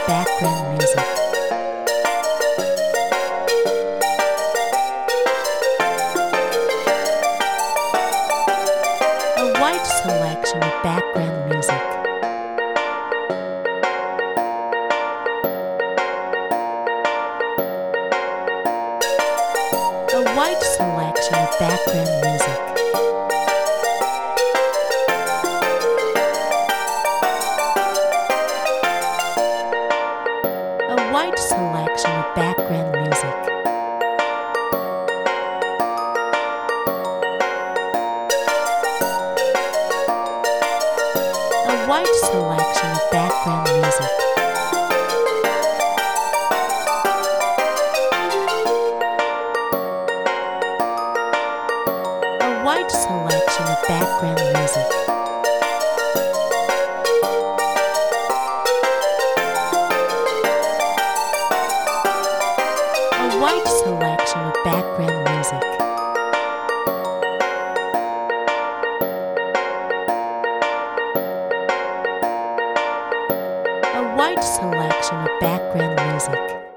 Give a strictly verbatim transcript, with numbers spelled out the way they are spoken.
background music. A wide selection of background music. A wide selection of background music. A wide selection of background music. A wide selection of background music. A wide selection of background music. A wide selection of background music. A wide selection of background music.